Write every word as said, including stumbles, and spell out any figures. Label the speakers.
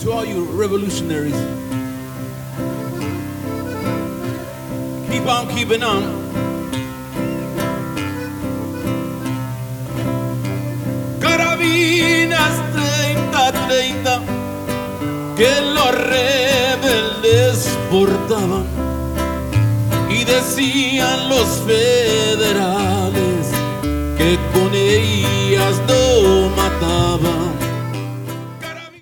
Speaker 1: To all you revolutionaries, keep on keeping on. Carabinas treinta treinta que los rebeldes portaban, y decían los federales que con